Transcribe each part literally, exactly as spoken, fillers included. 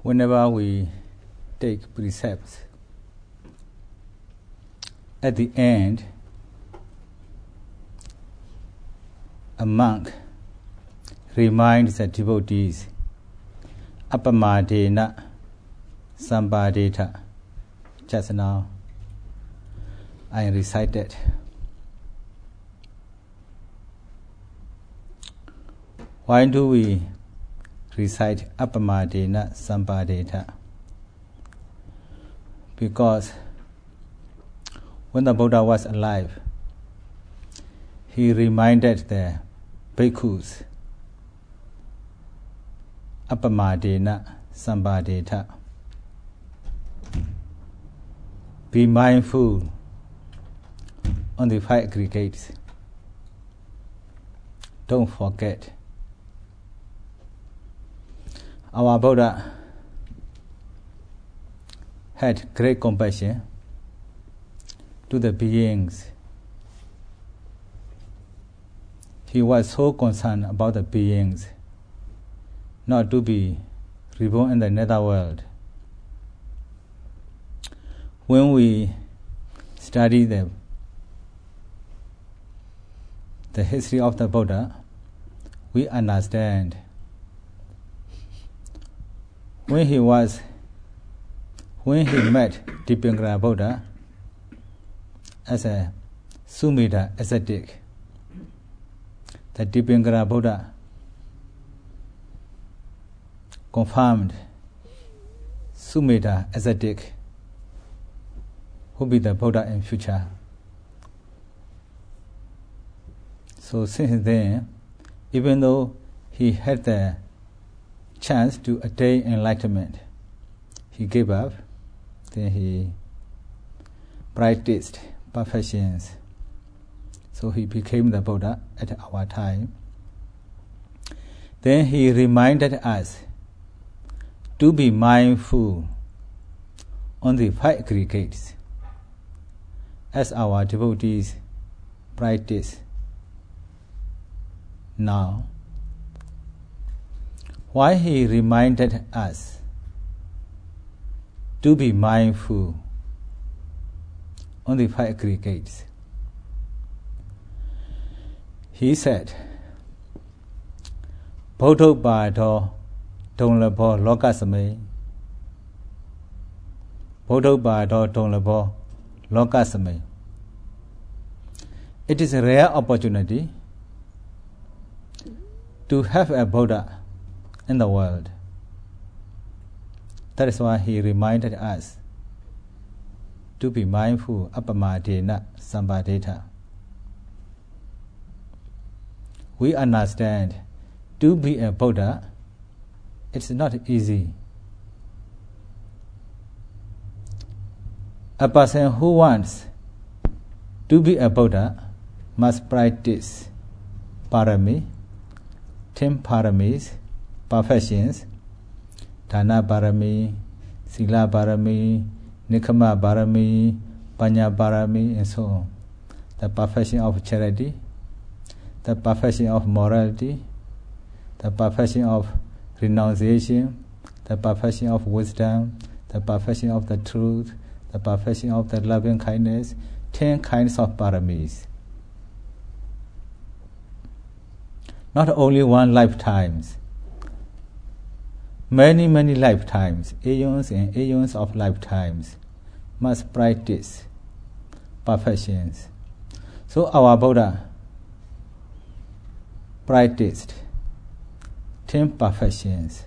whenever we take precepts, at the end, a monk reminds the devotees, Appamadena Sampadeta. Just now, I recited. Why do we recite Appamadena Sampadeta? Because when the Buddha was alive, he reminded the bhikkhus, Appamadena Sampadeta. Be mindful on the five aggregates. Don't forget. Our Buddha had great compassion to the beings. He was so concerned about the beings not to be reborn in the netherworld. When we study the, the history of the Buddha, we understand when he was when he met Dipankara Buddha as a Sumedha ascetic, the Dipankara Buddha confirmed Sumedha ascetic who be the Buddha in future. So since then, even though he had the chance to attain enlightenment, he gave up. Then he practiced perfections. So he became the Buddha at our time. Then he reminded us to be mindful on the five aggregates as our devotees practice now. Why he reminded us to be mindful on the five aggregates? He said, Bodho Bado Donglabo Lokasame Bodho Bado Donglabo Lokasame. It is a rare opportunity to have a Buddha in the world. That is why he reminded us to be mindful Appamadena Sampadeta. We understand to be a Buddha, it's not easy. A person who wants to be a Buddha must practice parami, ten paramis, perfections, Dana Barami, Sila Barami, Nikama Barami, Panya Barami, and so on. The perfection of charity, the perfection of morality, the perfection of renunciation, the perfection of wisdom, the perfection of the truth, the perfection of the loving kindness, ten kinds of paramis. Not only one lifetimes, many, many lifetimes, aeons and aeons of lifetimes, must practice perfections. So our Buddha practiced ten perfections.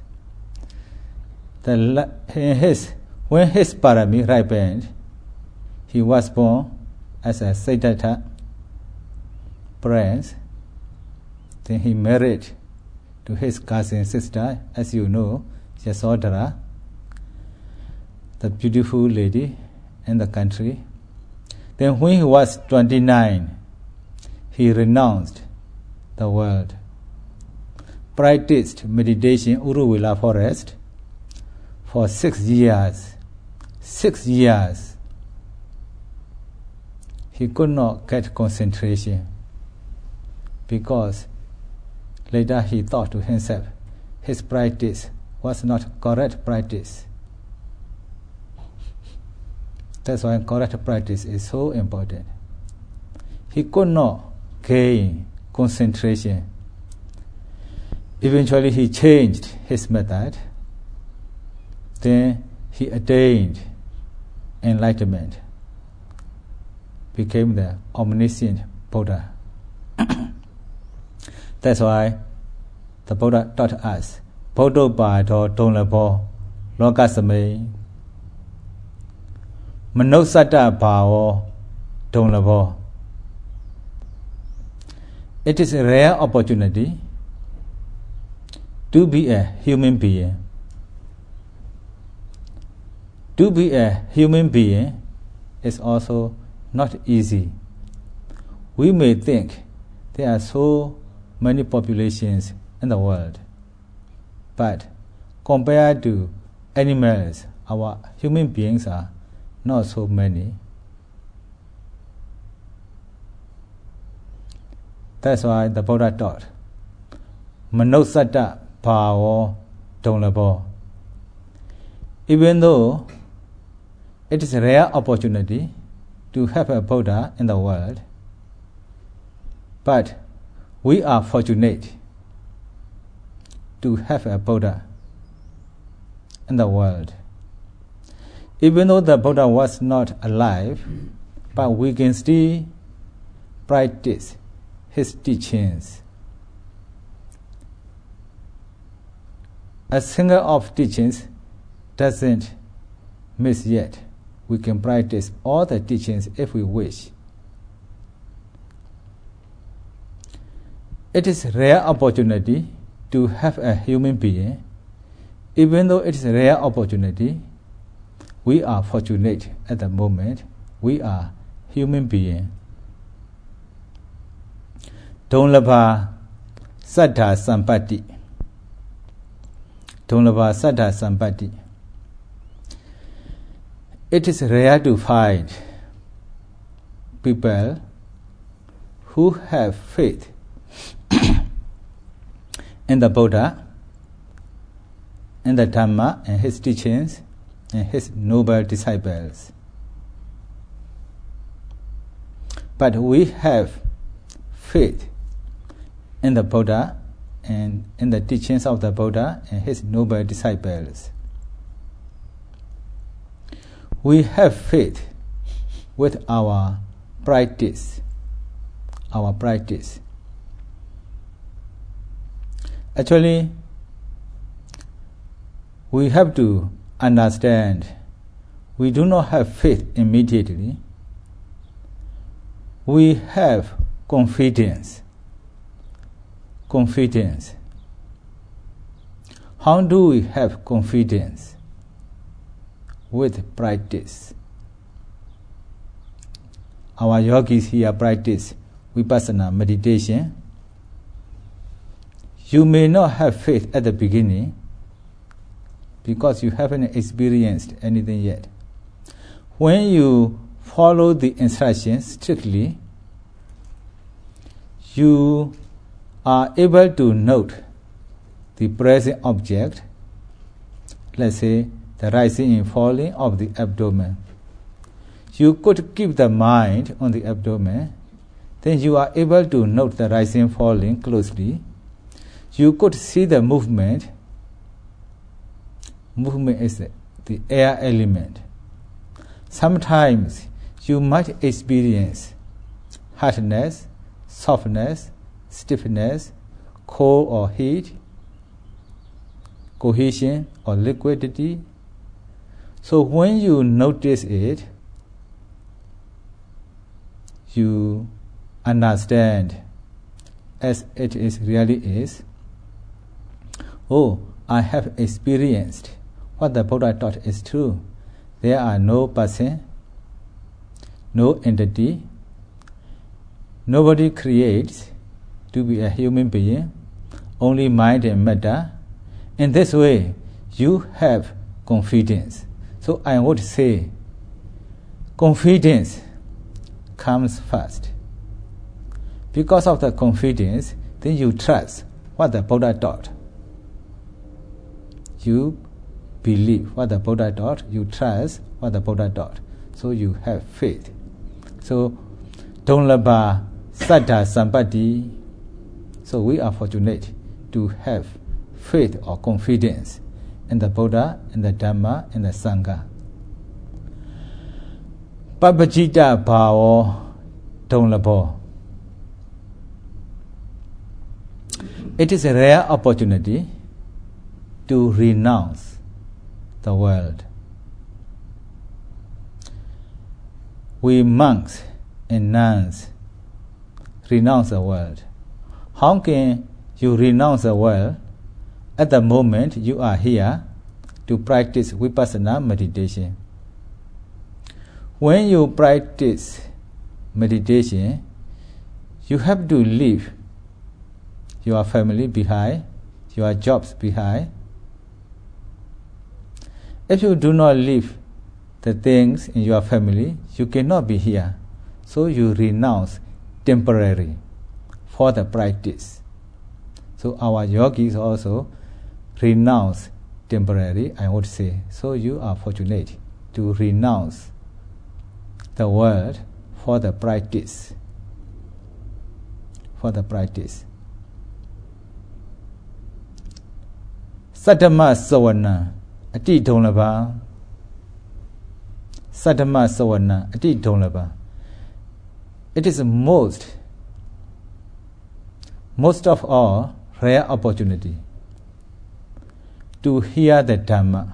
The, his, when his parami ripened, he was born as a Siddhartha prince. Then he married to his cousin sister, as you know, Yasodhara, the beautiful lady in the country. Then when he was twenty-nine, he renounced the world, practiced meditation in Uruvela forest for six years. Six years. He could not get concentration because later he thought to himself, his practice was not correct practice. That's why correct practice is so important. He could not gain concentration. Eventually he changed his method. Then he attained enlightenment, became the omniscient Buddha. That's why the Buddha taught us, Bodho Bado Donlabo Lokasamay Manosata Bao Donlabo. It is a rare opportunity to be a human being. To be a human being is also not easy. We may think there are so many populations in the world, but compared to animals, our human beings are not so many. That's why the Buddha taught, Manosata Bhavo Donlabo. Even though it is a rare opportunity to have a Buddha in the world, but we are fortunate to have a Buddha in the world. Even though the Buddha was not alive, but we can still practice his teachings. A single of teachings doesn't miss yet. We can practice all the teachings if we wish. It is a rare opportunity to have a human being. Even though it is a rare opportunity, we are fortunate at the moment. We are human beings. Donlabha Saddha Sampatti. Donlabha Saddha Sampatti. It is rare to find people who have faith in the Buddha, in the Dhamma and his teachings and his noble disciples. But we have faith in the Buddha and in the teachings of the Buddha and his noble disciples. We have faith with our practice, our practice. Actually, we have to understand we do not have faith immediately. We have confidence. Confidence. How do we have confidence? With practice. Our yogis here practice vipassana meditation. You may not have faith at the beginning because you haven't experienced anything yet. When you follow the instructions strictly, you are able to note the present object, let's say the rising and falling of the abdomen. You could keep the mind on the abdomen, then you are able to note the rising and falling closely. You could see the movement. Movement is the, the air element. Sometimes you might experience hardness, softness, stiffness, cold or heat, cohesion or liquidity. So when you notice it, you understand as it is really is. Oh, I have experienced what the Buddha taught is true. There are no person, no entity. Nobody creates to be a human being, only mind and matter. In this way, you have confidence. So I would say, confidence comes first. Because of the confidence, then you trust what the Buddha taught. you believe what the Buddha taught, you trust what the Buddha taught. So you have faith. So, Donlaba Saddha Sampati. So we are fortunate to have faith or confidence in the Buddha, in the Dhamma, in the Sangha. Papajita Bhao Donlabo. It is a rare opportunity to renounce the world. We monks and nuns renounce the world. How can you renounce the world at the moment you are here to practice vipassana meditation? When you practice meditation, you have to leave your family behind, your jobs behind. If you do not leave the things in your family, you cannot be here. So you renounce temporarily for the practice. So our yogis also renounce temporarily, I would say. So you are fortunate to renounce the world for the practice. For the practice. Saddhamma Sawana Ati Donlaba. Saddhamma Sawana Ati Donlaba. It is most, most of all, rare opportunity to hear the Dhamma.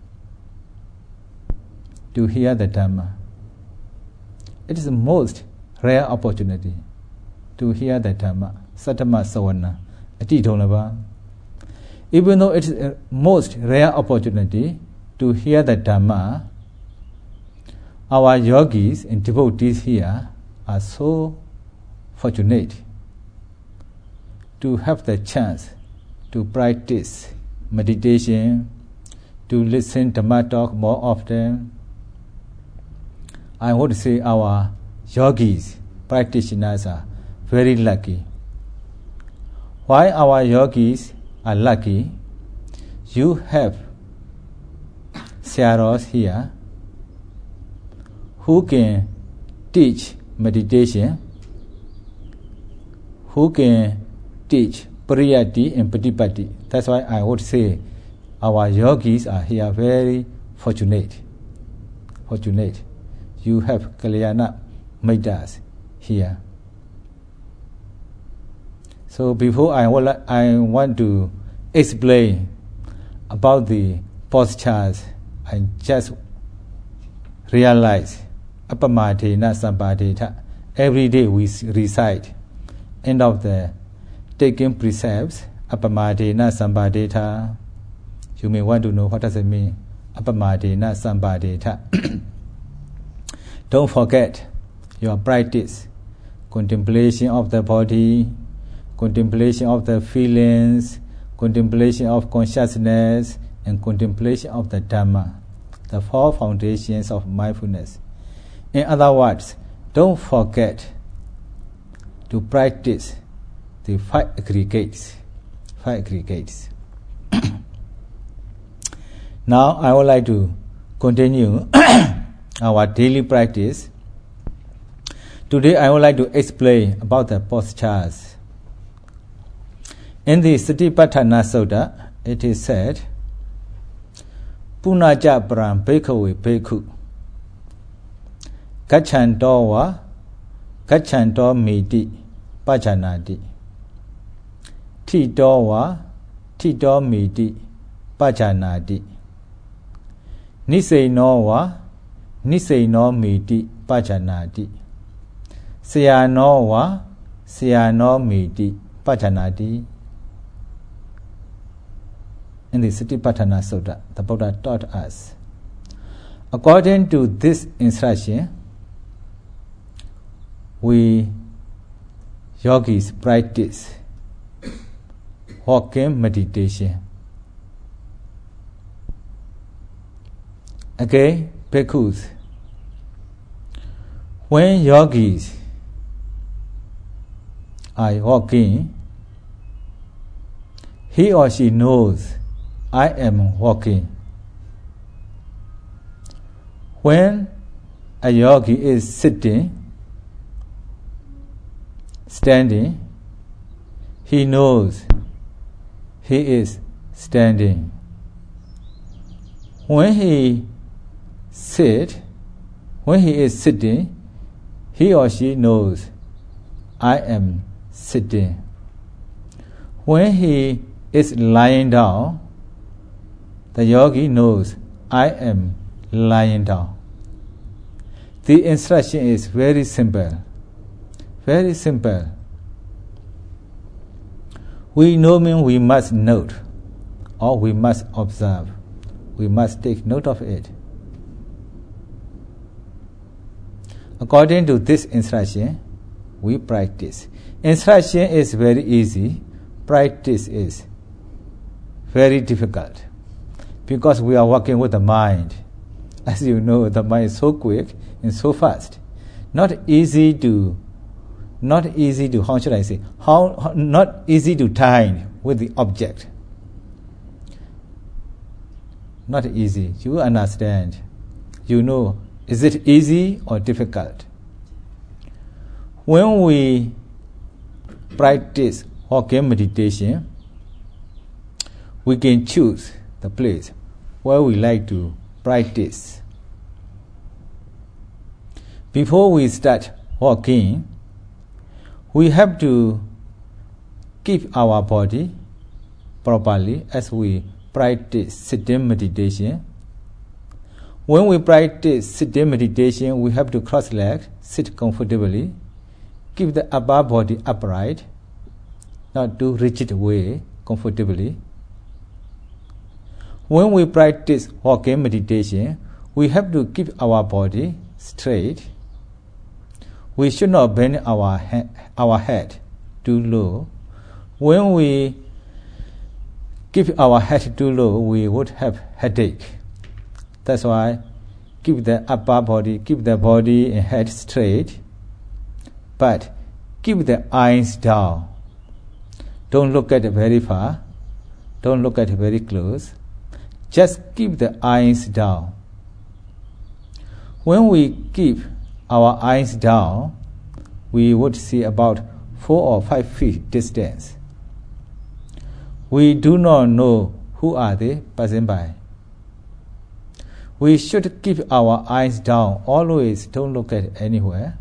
To hear the Dhamma. It is the most rare opportunity to hear the Dhamma. Saddhamma Sawana Ati Donlaba. Even though it is a most rare opportunity to hear the Dhamma, our yogis and devotees here are so fortunate to have the chance to practice meditation, to listen to Dhamma talk more often. I would say our yogis, practitioners, are very lucky. Why our yogis are lucky? You have Syaros here who can teach meditation, who can teach Pariyatti and Patipatti. That's why I would say our yogis are here very fortunate. Fortunate. You have Kalyana Maidas here. So before I, will, I want to explain about the postures, I just realize Appamadena Sampadeta. Every day we recite end of the taking precepts Appamadena Sampadeta. You may want to know what does it mean. Appamadena Sampadeta. Don't forget your practice, contemplation of the body, contemplation of the feelings, contemplation of consciousness, and contemplation of the Dhamma, the four foundations of mindfulness. In other words, don't forget to practice the five aggregates. Five aggregates. Now I would like to continue our daily practice. Today I would like to explain about the postures. In the Satipatthana Sutta, it is said, Punaja Param Bhikkhave Bhikkhu Gacchanto va Gacchanto miti Pajanati Tito va Tito miti Pajanati Niseino va Niseino miti Pajanati Sayano va Sayano miti Pajanati. In the Satipatthana Sutta, the Buddha taught us, according to this instruction, we yogis practice walking meditation. Okay, bhikkhus, when yogis are walking, he or she knows I am walking. When a yogi is sitting, standing, he knows he is standing. When he sit, when he is sitting, he or she knows I am sitting. When he is lying down, the yogi knows I am lying down. The instruction is very simple. Very simple. We know means we must note, or we must observe. We must take note of it. According to this instruction, we practice. Instruction is very easy. Practice is very difficult. Because we are working with the mind. As you know, the mind is so quick and so fast. Not easy to, not easy to, how should I say, how, how not easy to time with the object. Not easy. You understand. You know, is it easy or difficult? When we practice Hokkien meditation, we can choose the place where we like to practice. Before we start walking, we have to keep our body properly as we practice sitting meditation. When we practice sitting meditation, we have to cross legs, sit comfortably, keep the upper body upright, not too rigid way, comfortably. When we practice walking meditation, we have to keep our body straight. We should not bend our, he- our head too low. When we keep our head too low, we would have headache. That's why keep the upper body, keep the body and head straight, but keep the eyes down. Don't look at it very far. Don't look at it very close. Just keep the eyes down. When we keep our eyes down, we would see about four or five feet distance. We do not know who are they passing by. We should keep our eyes down. Always don't look at anywhere.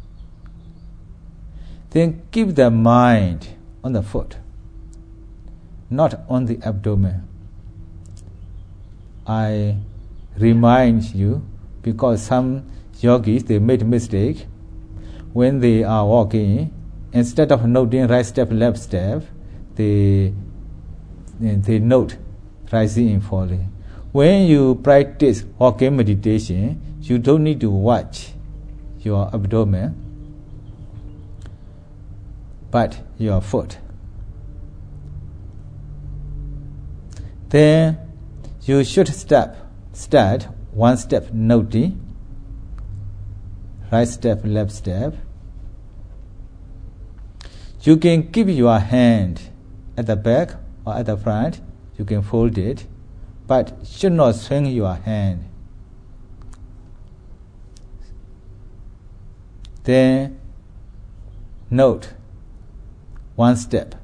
Then keep the mind on the foot, not on the abdomen. I remind you, because some yogis, they made mistake when they are walking. Instead of noting right step, left step, they they note rising and falling. When you practice walking meditation, you don't need to watch your abdomen, but your foot. Then you should step, start one step noting, right step, left step. You can keep your hand at the back or at the front. You can fold it, but should not swing your hand. Then note one step,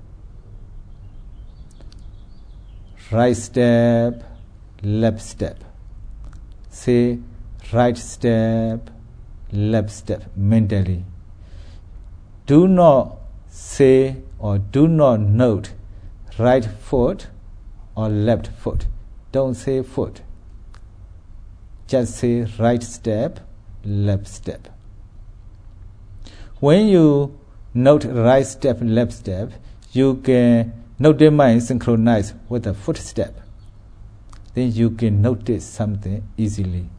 right step, left step. Say right step, left step mentally. Do not say or do not note right foot or left foot. Don't say foot. Just say right step, left step. When you note right step, left step, you can note the mind synchronize with the footstep. Then you can notice something easily.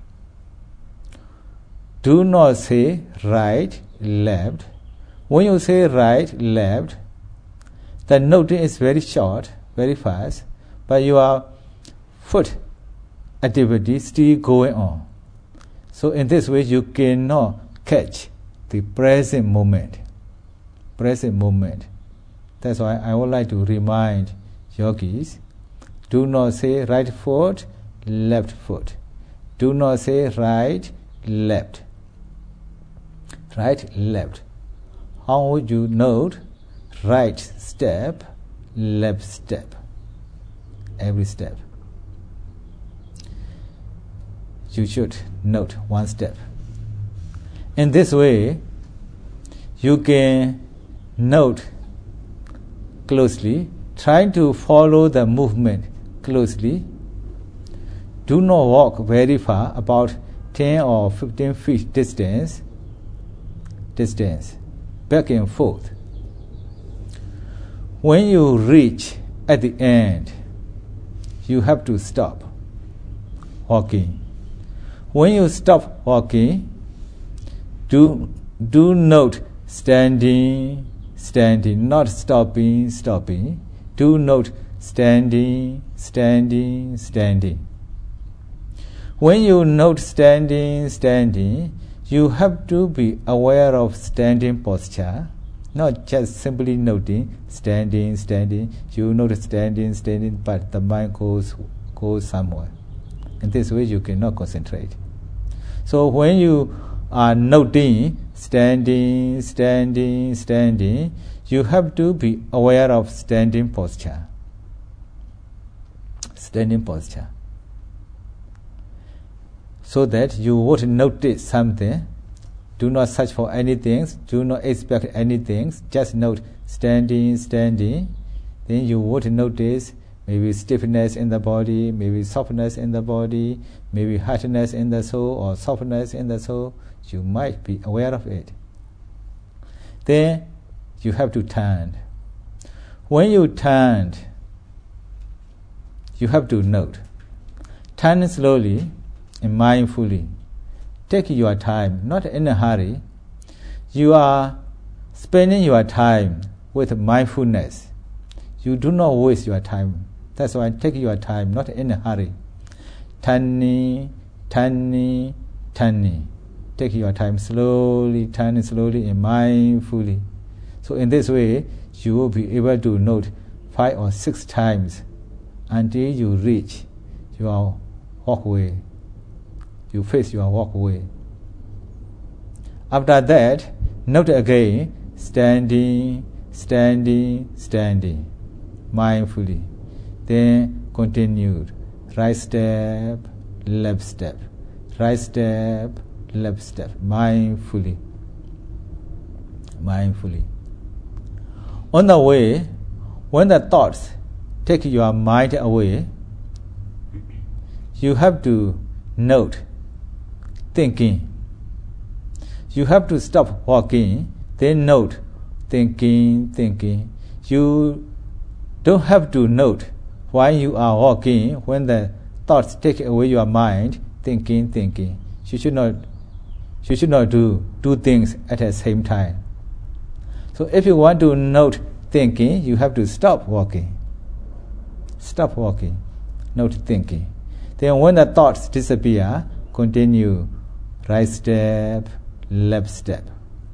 Do not say right, left. When you say right, left, the noting is very short, very fast, but your foot activity still going on. So in this way, you cannot catch the present moment. Present moment. That's why I would like to remind yogis Do not say right foot, left foot. Do not say right, left. Right, left. How would you note right step, left step? Every step. You should note one step. In this way, you can note closely, trying to follow the movement closely. Do not walk very far, about ten or fifteen feet distance, distance, back and forth. When you reach at the end, you have to stop walking. When you stop walking, do, do note standing, standing, not stopping, stopping. Do note standing, standing, standing. When you note standing, standing, you have to be aware of standing posture, not just simply noting standing, standing. You note standing, standing, but the mind goes, goes somewhere. In this way, you cannot concentrate. So when you are noting standing, standing, standing, you have to be aware of standing posture. Standing posture. So that you would notice something. Do not search for anything. Do not expect anything. Just note standing, standing. Then you would notice maybe stiffness in the body, maybe softness in the body, maybe hardness in the soul or softness in the soul. You might be aware of it. Then you have to turn. When you turn, you have to note. Turn slowly and mindfully. Take your time, not in a hurry. You are spending your time with mindfulness. You do not waste your time. That's why take your time, not in a hurry. Turning, turning, turning. Take your time slowly, turning slowly and mindfully. So in this way, you will be able to note five or six times until you reach your walkway. You face your walkway. After that, note again, standing, standing, standing, mindfully. Then continued, right step, left step, right step, left step, mindfully, mindfully. On the way, when the thoughts take your mind away, you have to note thinking. You have to stop walking, then note thinking, thinking. You don't have to note while you are walking, when the thoughts take away your mind, thinking, thinking. You should not, you should not do two things at the same time. So if you want to note thinking, you have to stop walking. Stop walking, note thinking. Then when the thoughts disappear, continue right step, left step.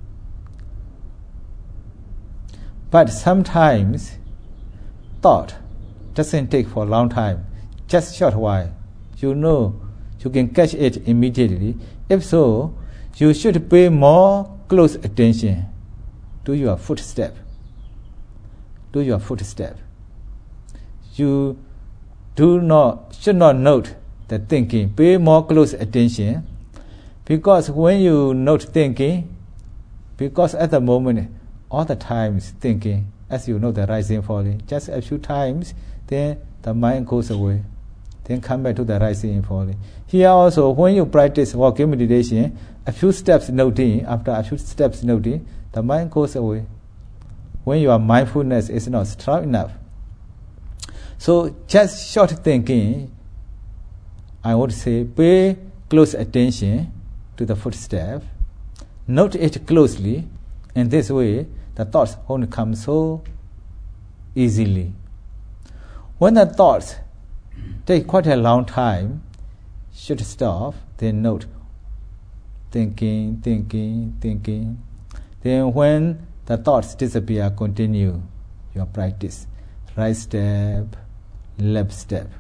But sometimes thought doesn't take for a long time, just short while. You know, you can catch it immediately. If so, you should pay more close attention to your footstep. To your footstep. You do not should not note the thinking. Pay more close attention, because when you note thinking, because at the moment, all the times thinking, as you know the rising falling, just a few times, then the mind goes away. Then come back to the rising and falling. Here also, when you practice walking meditation, a few steps noting, after a few steps noting, the mind goes away. When your mindfulness is not strong enough. So just short thinking, I would say pay close attention to the footstep, note it closely, and this way the thoughts won't come so easily. When the thoughts take quite a long time, should stop, then note thinking, thinking, thinking. Then when the thoughts disappear, continue your practice. Right step, left step.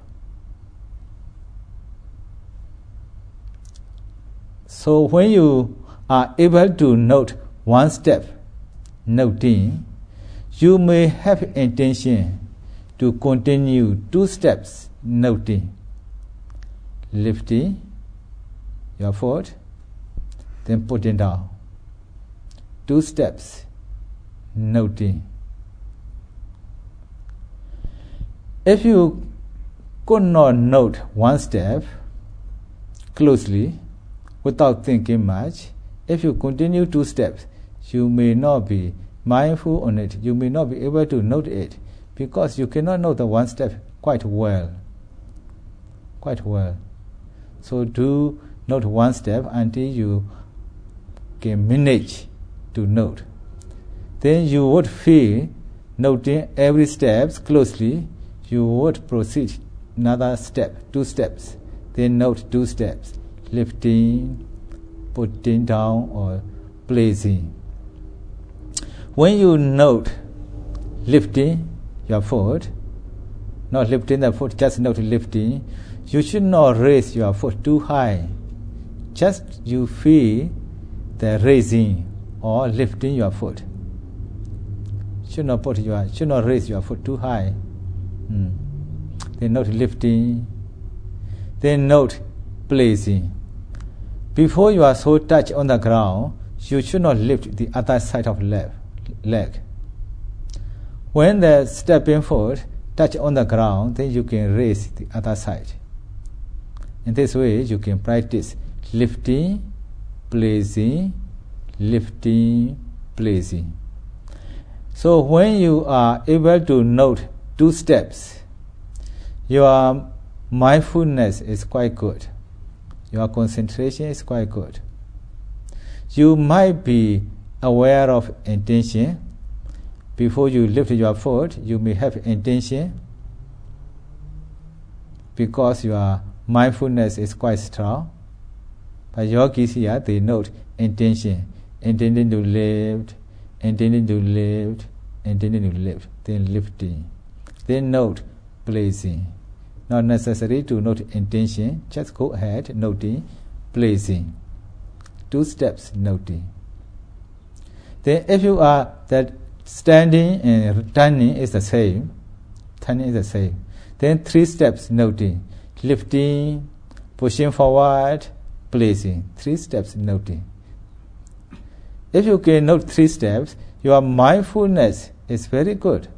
So when you are able to note one step, noting, you may have intention to continue two steps, noting, lifting your foot, then putting down. Two steps, noting. If you could not note one step closely without thinking much, if you continue two steps, you may not be mindful on it. You may not be able to note it because you cannot note the one step quite well. Quite well. So do note one step until you can manage to note. Then you would feel noting every step closely. You would proceed another step, two steps. Then note two steps, lifting, putting down, or placing. When you note lifting your foot, not lifting the foot, just note lifting, you should not raise your foot too high. Just you feel the raising or lifting your foot. Should not put your, should not raise your foot too high. Hmm. Then note lifting. Then note placing. Before you are so touch on the ground, you should not lift the other side of left leg. When the stepping foot touch on the ground, then you can raise the other side. In this way, you can practice lifting, placing, lifting, placing. So when you are able to note two steps, your mindfulness is quite good. Your concentration is quite good. You might be aware of intention. Before you lift your foot, you may have intention because your mindfulness is quite strong. But yogis here, they note intention, intending to lift, intending to lift, intending to lift, then lifting. Then note placing. Not necessary to note intention, just go ahead, noting, placing. Two steps, noting. Then if you are that standing and turning is the same, turning is the same, then three steps, noting, lifting, pushing forward, placing. Three steps, noting. If you can note three steps, your mindfulness is very good.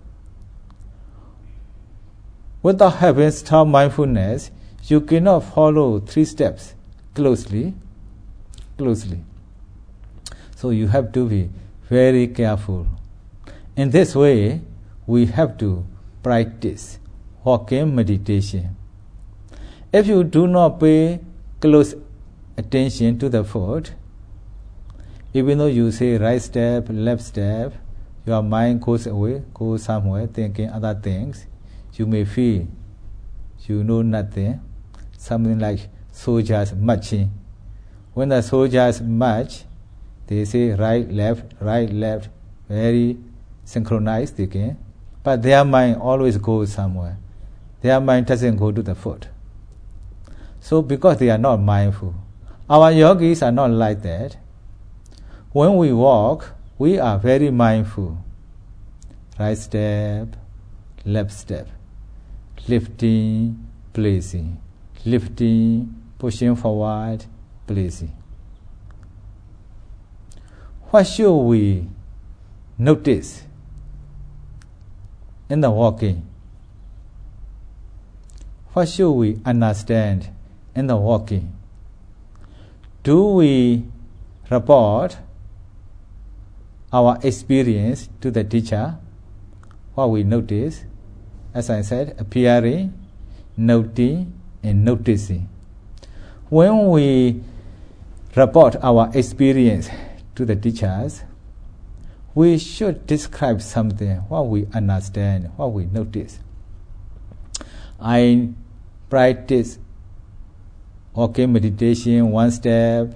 Without having strong mindfulness, you cannot follow three steps closely, closely. So you have to be very careful. In this way, we have to practice walking meditation. If you do not pay close attention to the foot, even though you say right step, left step, your mind goes away, goes somewhere thinking other things. You may feel you know nothing, something like soldiers marching. When the soldiers march, they say right, left, right, left, very synchronized again. But their mind always goes somewhere. Their mind doesn't go to the foot. So because they are not mindful, our yogis are not like that. When we walk, we are very mindful. Right step, left step, lifting, placing, lifting, pushing forward, placing. What should we notice in the walking? What should we understand in the walking? Do we report our experience to the teacher? What we notice, as I said, appearing, noting, and noticing. When we report our experience to the teachers, we should describe something, what we understand, what we notice. I practice walking meditation, one step,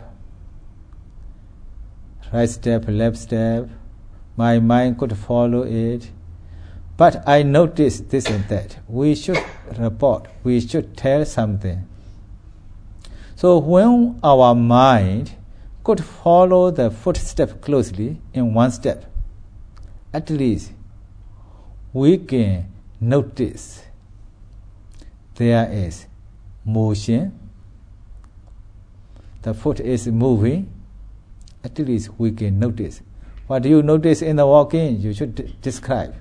right step, left step. My mind could follow it. But I noticed this and that. We should report. We should tell something. So when our mind could follow the footstep closely in one step, at least we can notice there is motion. The foot is moving. At least we can notice. What do you notice in the walking? You should d- describe.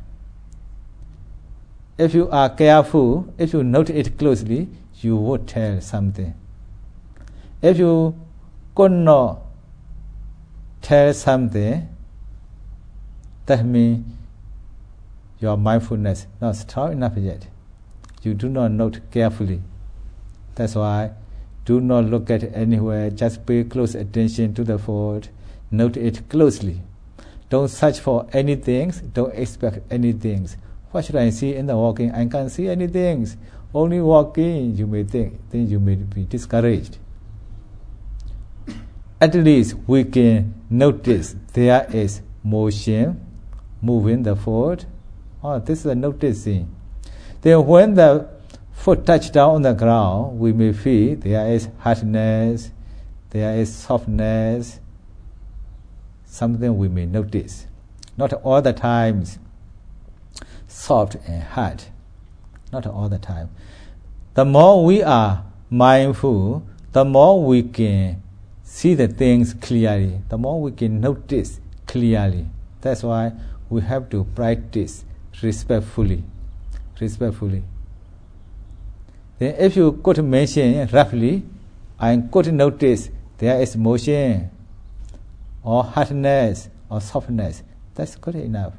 If you are careful, if you note it closely, you would tell something. If you could not tell something, that means your mindfulness not strong enough yet. You do not note carefully. That's why do not look at anywhere. Just pay close attention to the foot. Note it closely. Don't search for anything. Don't expect anything. What should I see in the walking? I can't see anything. Only walking, you may think. Then you may be discouraged. At least we can notice there is motion, moving the foot. Oh, this is a noticing. Then when the foot touch down on the ground, we may feel there is hardness, there is softness, something we may notice. Not all the times soft and hard. Not all the time. The more we are mindful, the more we can see the things clearly, the more we can notice clearly. That's why we have to practice respectfully. Respectfully. Then if you could mention roughly, I could notice there is motion or hardness or softness, that's good enough.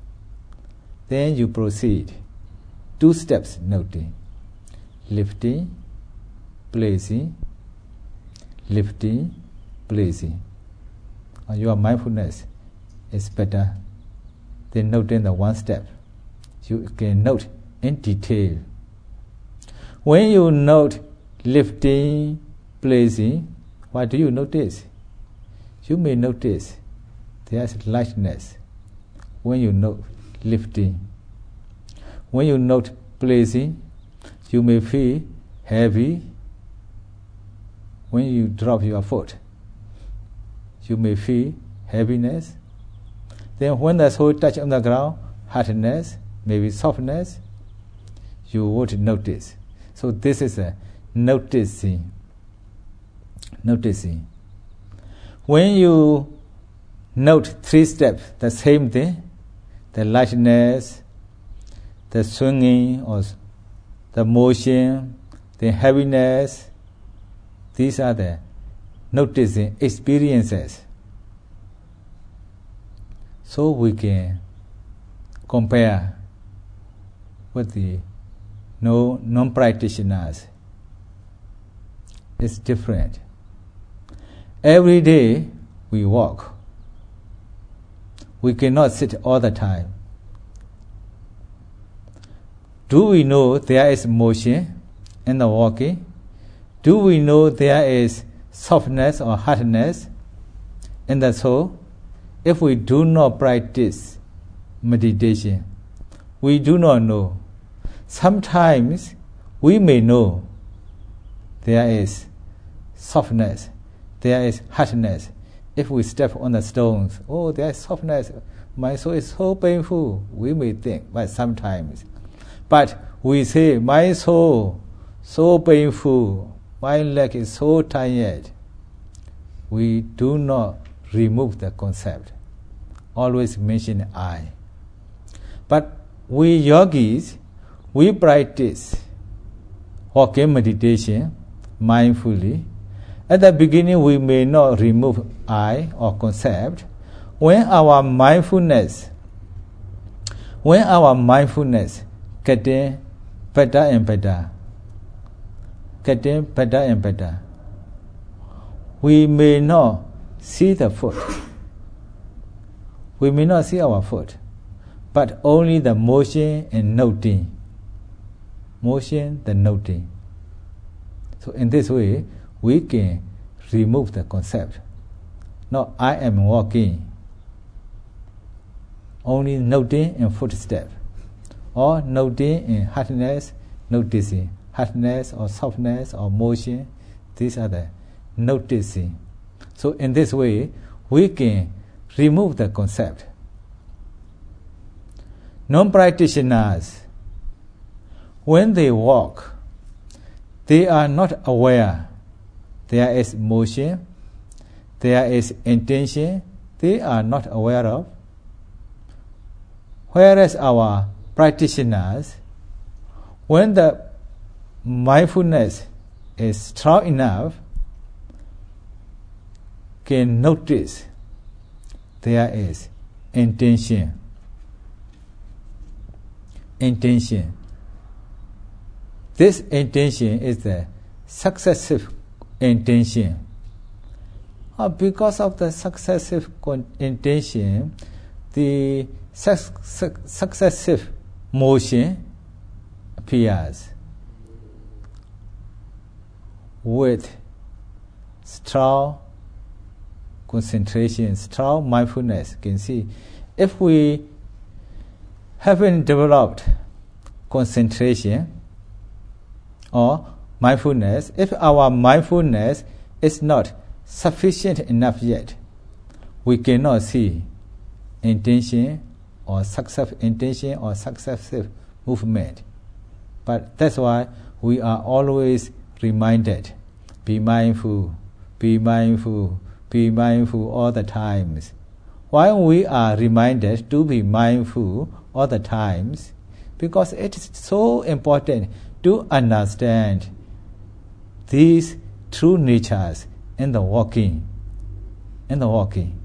Then you proceed. Two steps noting. Lifting, placing, lifting, placing. Your mindfulness is better than noting the one step. You can note in detail. When you note lifting, placing, what do you notice? You may notice there is lightness when you note lifting. When you note placing, you may feel heavy. When you drop your foot, you may feel heaviness. Then when the soul touch on the ground, hardness, maybe softness, you would notice. So this is a noticing. Noticing. When you note three steps, the same thing, the lightness, the swinging or the motion, the heaviness, these are the noticing experiences. So we can compare with the no non-practitioners. It's different. Every day we walk. We cannot sit all the time. Do we know there is motion in the walking? Do we know there is softness or hardness in the soul? If we do not practice meditation, we do not know. Sometimes we may know there is softness, there is hardness. If we step on the stones, oh, there is softness, my soul is so painful, we may think, but sometimes. But we say, my soul, so painful, my leg is so tired. We do not remove the concept. Always mention I. But we yogis, we practice walking meditation mindfully. At the beginning, we may not remove I or concept. When our mindfulness, when our mindfulness getting better and better, getting better and better, we may not see the foot. We may not see our foot, but only the motion and noting. Motion, the noting. So in this way, we can remove the concept. Now I am walking. Only noting and footstep. or noting in hardness, noticing hardness or softness or motion. These are the noticing. So in this way, we can remove the concept. Non-practitioners, when they walk, they are not aware there is motion, there is intention, they are not aware of. Whereas our practitioners, when the mindfulness is strong enough, can notice there is intention. Intention. This intention is the successive intention. Uh, because of the successive con- intention, the su- su- successive motion appears with strong concentration, strong mindfulness. You can see, if we haven't developed concentration or mindfulness, if our mindfulness is not sufficient enough yet, we cannot see intention or successive intention or successive movement. But that's why we are always reminded, be mindful, be mindful, be mindful all the times. Why we are reminded to be mindful all the times? Because it is so important to understand these true natures in the walking. In the walking.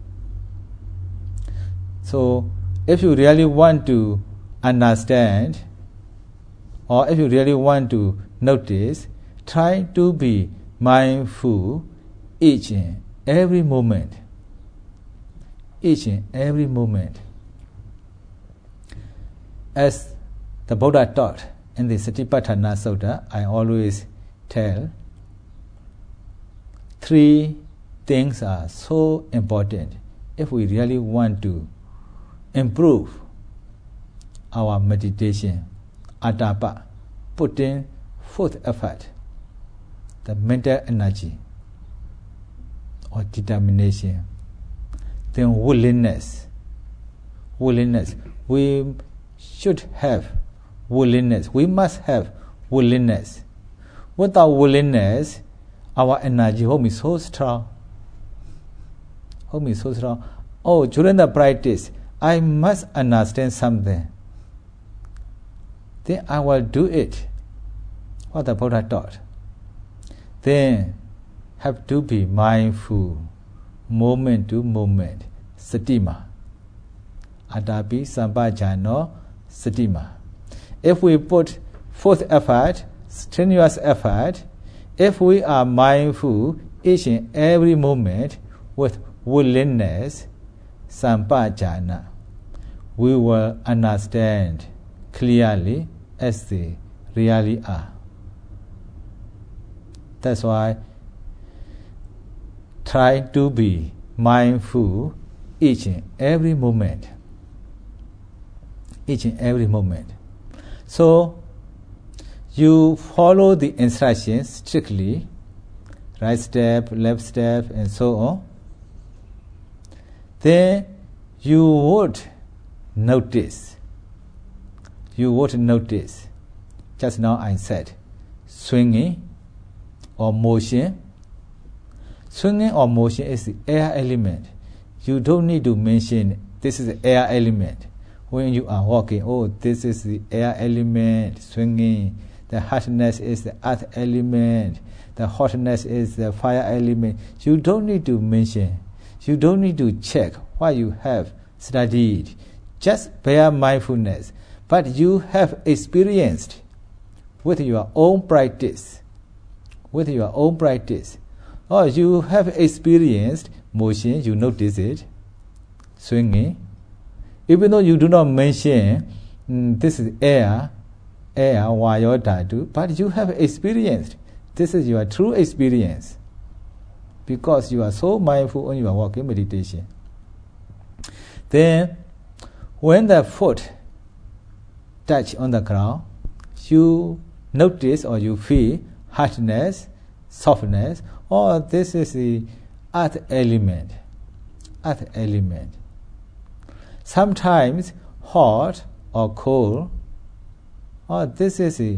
So, if you really want to understand, or if you really want to notice, try to be mindful each and every moment. Each and every moment. As the Buddha taught in the Satipatthana Sutta, I always tell, three things are so important if we really want to improve our meditation. Atapa, putting forth effort, the mental energy or determination. Then willingness. Willingness. We should have willingness. We must have willingness. Without willingness, our energy home is so strong. Home is so strong. Oh, during the practice, I must understand something. Then I will do it. What the Buddha taught. Then have to be mindful, moment to moment. Satima. Atapi Sampajano Satima. If we put forth effort, strenuous effort, if we are mindful each and every moment with willingness, Sampajana, we will understand clearly as they really are. That's why try to be mindful each and every moment. Each and every moment. So, you follow the instructions strictly, right step, left step, and so on. Then you would notice. You would notice. Just now I said, swinging or motion. Swinging or motion is the air element. You don't need to mention this is the air element. When you are walking, oh, this is the air element, swinging. The hardness is the earth element. The hotness is the fire element. You don't need to mention. You don't need to check what you have studied. Just bear mindfulness. But you have experienced with your own practice. With your own practice. Or you have experienced motion, you notice it. Swinging. Even though you do not mention mm, this is air, air, vayo dhatu, but you have experienced. This is your true experience. Because you are so mindful when you are walking meditation. Then, when the foot touch on the ground, you notice or you feel hardness, softness, or this is the earth element. Earth element. Sometimes hot or cold, or this is the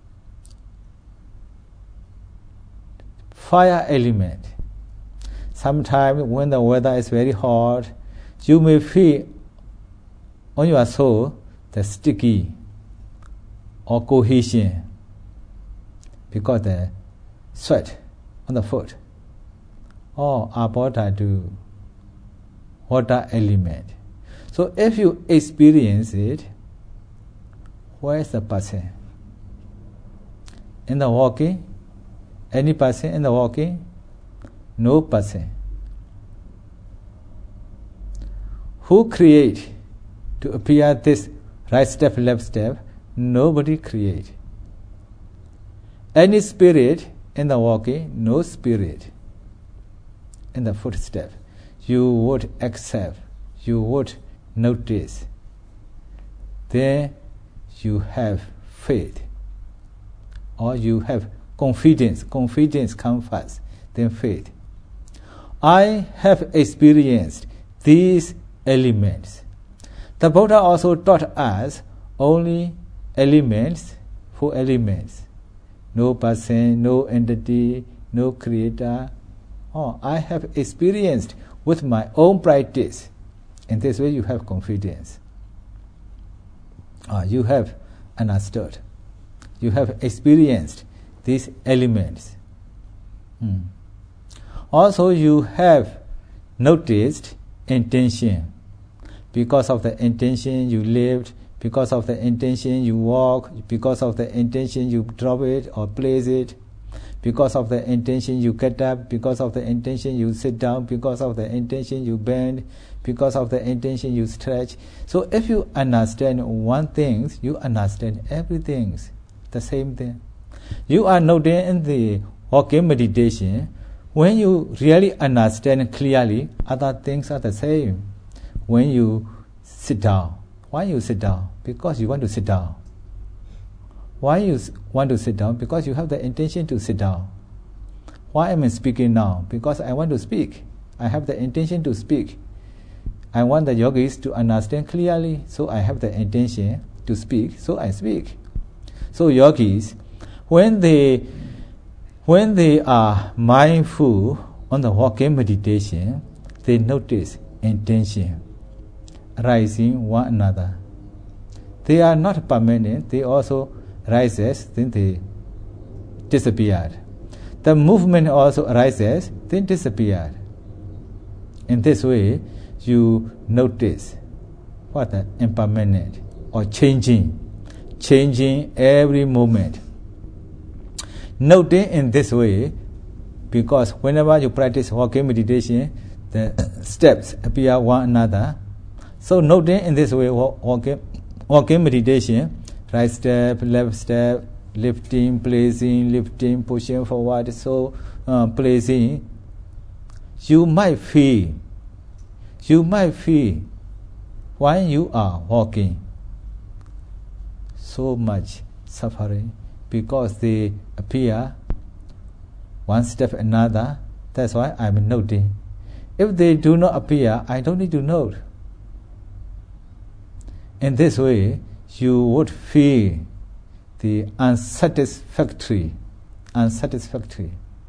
fire element. Sometimes when the weather is very hot, you may feel on your soul the sticky or cohesion because the sweat on the foot. Or abota to water element. So if you experience it, where is the person? In the walking? Any person in the walking? No person. Who create to appear this right step, left step? Nobody create. Any spirit in the walking? No spirit in the footstep. You would accept, you would notice. Then you have faith, or you have confidence. Confidence comes first, then faith. I have experienced these elements. The Buddha also taught us only elements, four elements. No person, no entity, no creator. Oh, I have experienced with my own practice. In this way you have confidence. Oh, you have understood. You have experienced these elements. Hmm. Also you have noticed intention. Because of the intention you lived, because of the intention you walk, because of the intention you drop it or place it, because of the intention you get up, because of the intention you sit down, because of the intention you bend, because of the intention you stretch. So if you understand one thing, you understand everything. The same thing. You are noting in the walking meditation, when you really understand clearly, other things are the same. When you sit down, why you sit down? Because you want to sit down. Why you want to sit down? Because you have the intention to sit down. Why am I speaking now? Because I want to speak. I have the intention to speak. I want the yogis to understand clearly, so I have the intention to speak, so I speak. So yogis, when they when they are mindful on the walking meditation, they notice intention rising one another. They are not permanent, they also rises, then they disappear. The movement also arises, then disappear. In this way, you notice what the impermanent or changing, changing every moment. Noting in this way, because whenever you practice walking meditation, the steps appear one another. So noting in this way, walking, walking meditation, right step, left step, lifting, placing, lifting, pushing forward, so uh, placing, you might feel, you might feel when you are walking so much suffering because they appear one step another. That's why I'm noting. If they do not appear, I don't need to note. In this way, you would feel the unsatisfactory, unsatisfactory.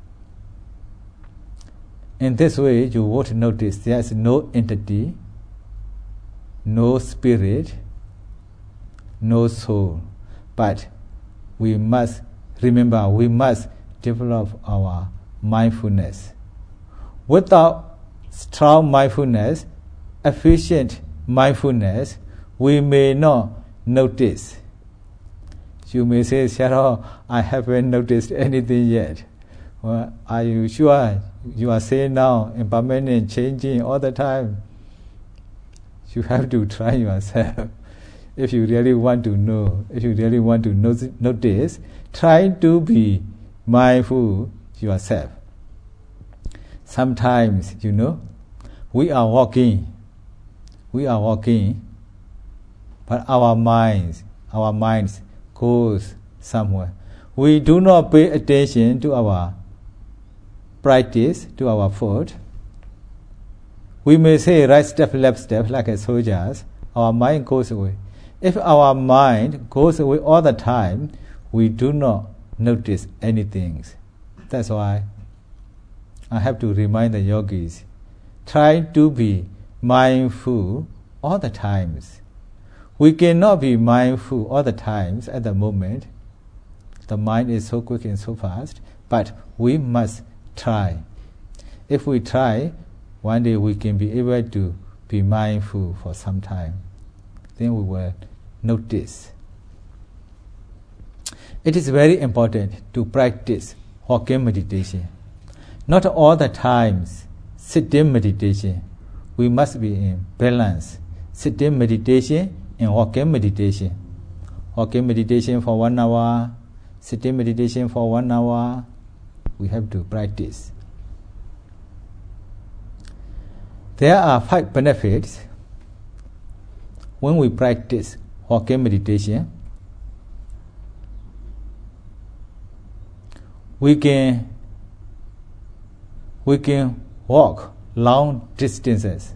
In this way, you would notice there is no entity, no spirit, no soul. But we must remember, we must develop our mindfulness. Without strong mindfulness, efficient mindfulness, we may not notice. You may say, Sharo, I haven't noticed anything yet. Well, are you sure? You are saying now, impermanent, changing all the time. You have to try yourself. If you really want to know, if you really want to notice, try to be mindful yourself. Sometimes, you know, we are walking, we are walking, but our minds our minds goes somewhere. We do not pay attention to our practice, to our foot. We may say right step, left step, like a soldiers. Our mind goes away. If our mind goes away all the time, we do not notice anything. That's why I have to remind the yogis, try to be mindful all the times. We cannot be mindful all the times at the moment. The mind is so quick and so fast, but we must try. If we try, one day we can be able to be mindful for some time. Then we will notice. It is very important to practice walking meditation. Not all the times sitting meditation. We must be in balance. Sitting meditation and walking meditation. Walking meditation for one hour, sitting meditation for one hour. We have to practice. There are five benefits when we practice walking meditation. We can we can walk long distances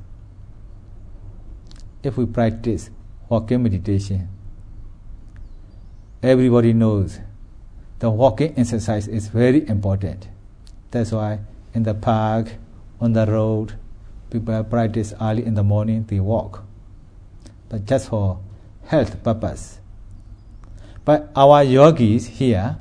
if we practice walking meditation. Everybody knows the walking exercise is very important. That's why in the park, on the road, people practice early in the morning, they walk. But just for health purpose. But our yogis here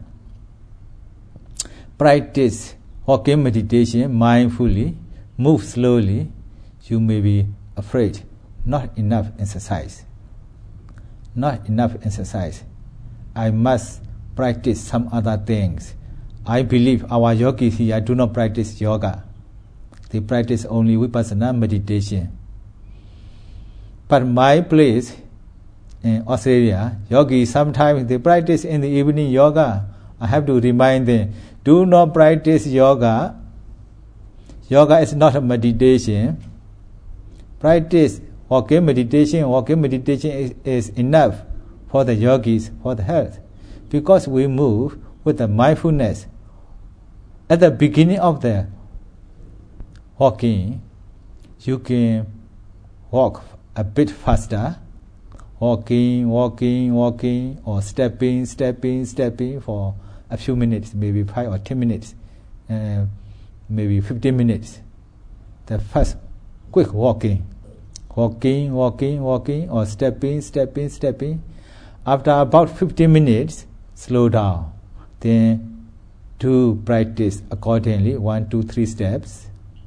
practice walking meditation mindfully, move slowly. You may be afraid, not enough exercise. Not enough exercise. I must practice some other things. I believe our yogis here do not practice yoga. They practice only vipassana meditation. But my place in Australia, yogis sometimes they practice in the evening yoga. I have to remind them, do not practice yoga. Yoga is not a meditation. Practice walking meditation. Walking meditation is, is enough for the yogis, for the health. Because we move with the mindfulness. At the beginning of the walking, you can walk a bit faster. Walking, walking, walking, or stepping, stepping, stepping for a few minutes, maybe five or ten minutes, uh, maybe fifteen minutes. The first quick walking, walking, walking, walking, or stepping, stepping, stepping. After about fifteen minutes, slow down. Then do practice accordingly, one, two, three steps.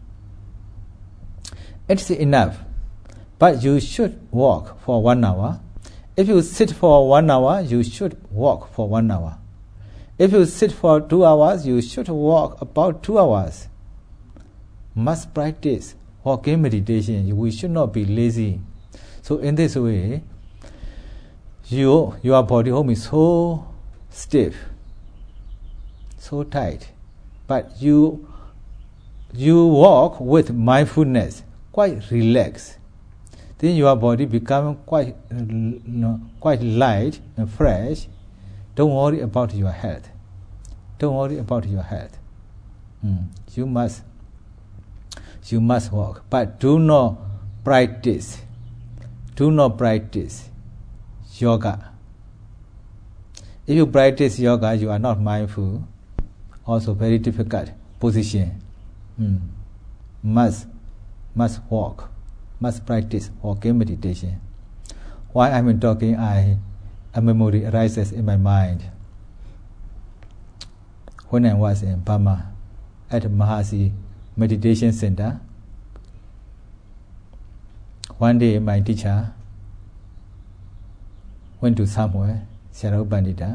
It's enough. But you should walk for one hour. If you sit for one hour, you should walk for one hour. If you sit for two hours, you should walk about two hours. Must practice walking meditation. We should not be lazy. So in this way, you, your body home is so stiff, so tight. But you, you walk with mindfulness, quite relaxed. Then your body becomes quite, you know, quite light and fresh. Don't worry about your health. Don't worry about your health. Mm. You must, you must walk, but do not practice. Do not practice yoga. If you practice yoga, you are not mindful. Also, very difficult position. Mm. Must, must walk. Must practice walking meditation. While I'm talking, I, a memory arises in my mind. When I was in Burma, at Mahasi Meditation Center, one day my teacher went to somewhere, Sayadaw Pandita.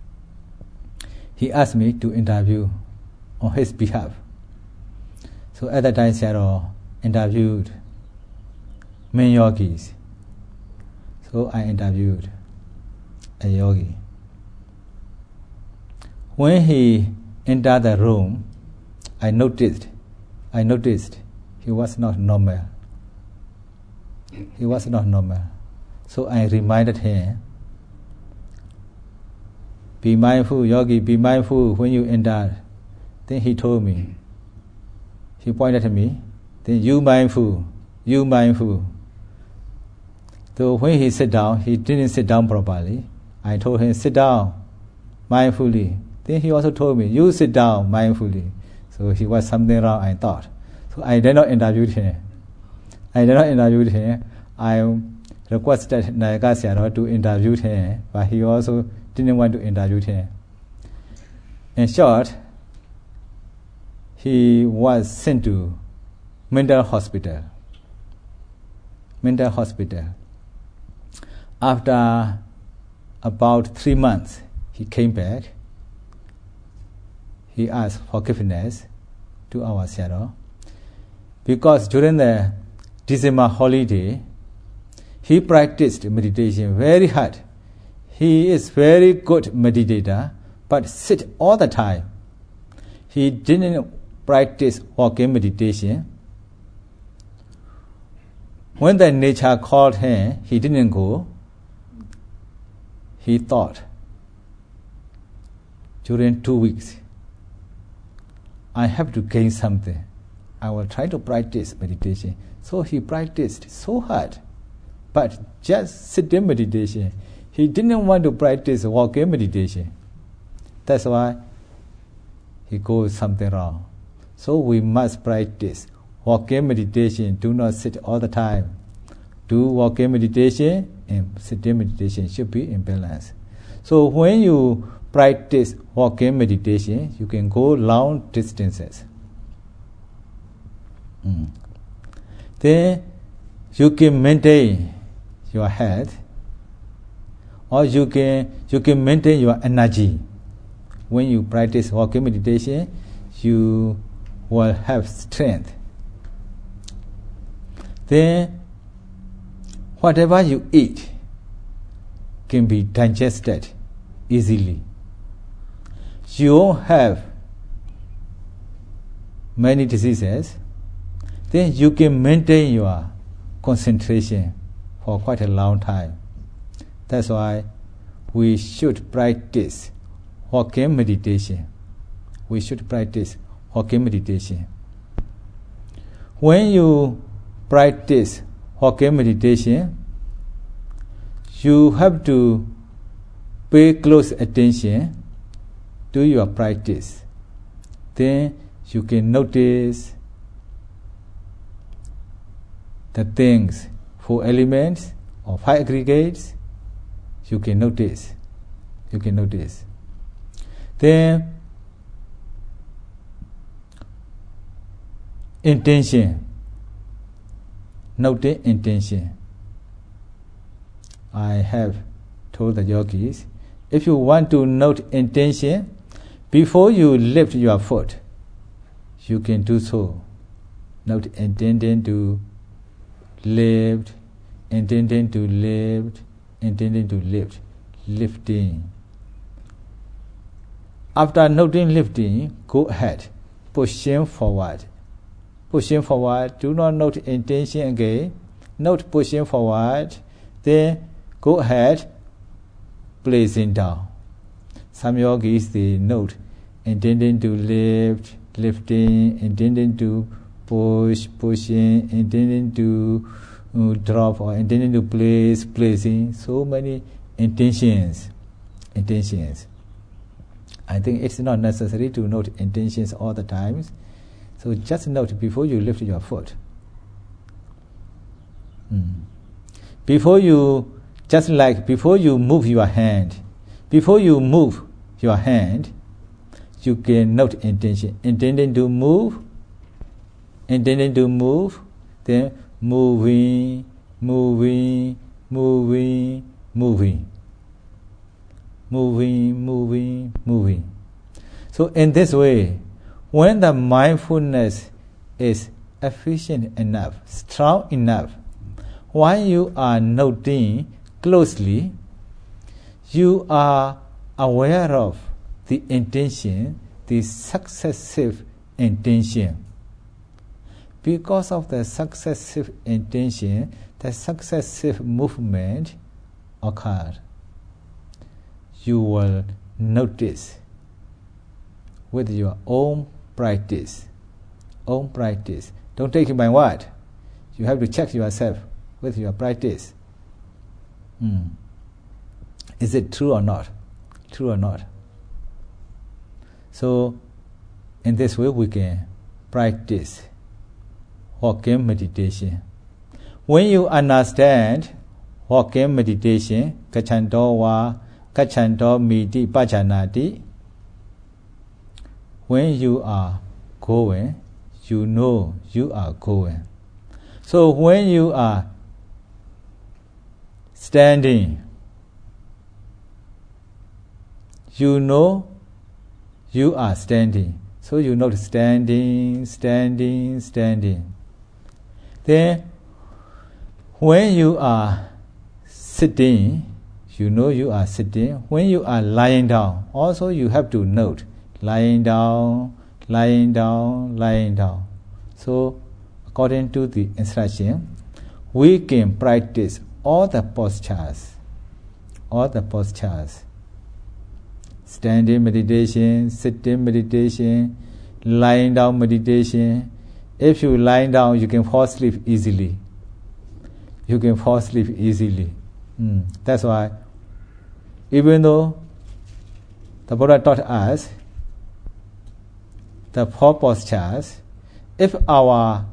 He asked me to interview on his behalf. So at that time, Sayadaw interviewed many yogis. So I interviewed a yogi. When he entered the room, I noticed, I noticed he was not normal. He was not normal. So I reminded him, be mindful, yogi, be mindful when you enter. Then he told me, he pointed at me, then you mindful, you mindful. So when he sat down, he didn't sit down properly. I told him, sit down mindfully. Then he also told me, you sit down mindfully. So he was something wrong, I thought. So I did not interview him. I did not interview him. I requested Nayaka Sayadaw to interview him, but he also didn't want to interview him. In short, he was sent to mental hospital. Mental hospital. After about three months, he came back. He asked forgiveness to our Sayadaw, because during the December holiday, he practiced meditation very hard. He is very good meditator, but sit all the time. He didn't practice walking meditation. When the nature called him, he didn't go. He thought, during two weeks, I have to gain something. I will try to practice meditation. So he practiced so hard, but just sitting meditation. He didn't want to practice walking meditation. That's why he goes something wrong. So we must practice walking meditation. Do not sit all the time. Do walking meditation and sitting meditation should be in balance. So when you practice walking meditation, you can go long distances. Mm. Then you can maintain your health, or you can you can maintain your energy. When you practice walking meditation, you will have strength. Then whatever you eat can be digested easily. You won't have many diseases. Then you can maintain your concentration for quite a long time. That's why we should practice walking meditation. We should practice walking meditation. When you practice walking meditation, you have to pay close attention to your practice. Then you can notice the things, four elements or five aggregates. You can notice. You can notice. Then intention. Note the intention. I have told the yogis, if you want to note intention, before you lift your foot, you can do so. Note intending to lift, intending to lift, intending to lift, lifting. After noting lifting, go ahead, pushing forward. Pushing forward, do not note intention again. Note pushing forward, then go ahead, placing down. Some yogis, they note intending to lift, lifting, intending to push, pushing, intending to uh, drop, or intending to place, placing. So many intentions. Intentions. I think it's not necessary to note intentions all the time. So just note before you lift your foot. Mm. Before you, just like before you move your hand, before you move your hand, you can note intention. Intending to move, intending to move, then moving, moving, moving, moving. Moving, moving, moving. So in this way, when the mindfulness is efficient enough, strong enough, while you are noting closely, you are aware of the intention, the successive intention. Because of the successive intention, the successive movement occurs. You will notice with your own practice. Own practice. Don't take it by word. You have to check yourself with your practice. Mm. Is it true or not? True or not? So, in this way we can practice walking meditation. When you understand walking meditation, kachanto wa, kachanto miti pajanati, when you are going, you know you are going. So when you are standing, you know you are standing. So you know standing, standing, standing. Then when you are sitting, you know you are sitting. When you are lying down, also you have to note lying down, lying down, lying down. So according to the instruction, we can practice all the postures, all the postures. Standing meditation, sitting meditation, lying down meditation. If you lie down, you can fall asleep easily. You can fall asleep easily. Mm. That's why, even though the Buddha taught us the four postures, if our,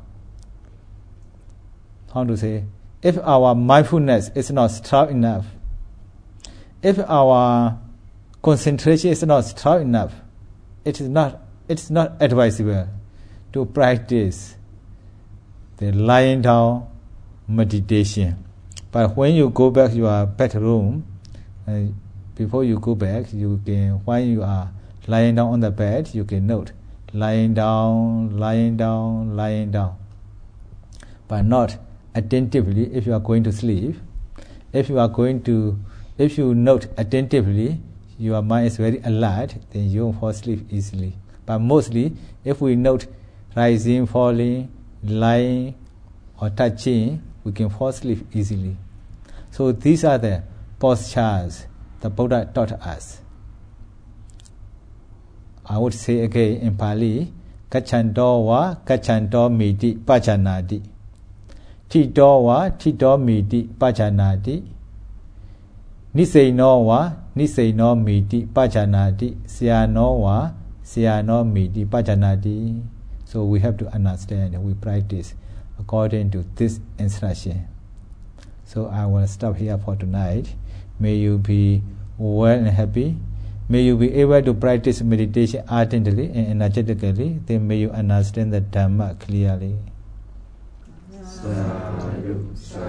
how to say, if our mindfulness is not strong enough, if our concentration is not strong enough, it is not, it's not advisable to practice the lying down meditation. But when you go back to your bedroom, uh, before you go back, you can, while you are lying down on the bed, you can note lying down, lying down, lying down. But not attentively if you are going to sleep. If you are going to, if you note attentively, your mind is very alert, then you won't fall asleep easily. But mostly, if we note rising, falling, lying, or touching, we can fall asleep easily. So these are the postures the Buddha taught us. I would say again in Pali, Kachanto wa, Kachanto miti pajanati. Tito wa, Tito miti pajanati. Niseino wa, Niseino miti pajanati. Siano wa, Siano miti pajanati. So we have to understand, we practice according to this instruction. So I will stop here for tonight. May you be well and happy. May you be able to practice meditation ardently and energetically. Then may you understand the Dhamma clearly. Sadhu, sadhu.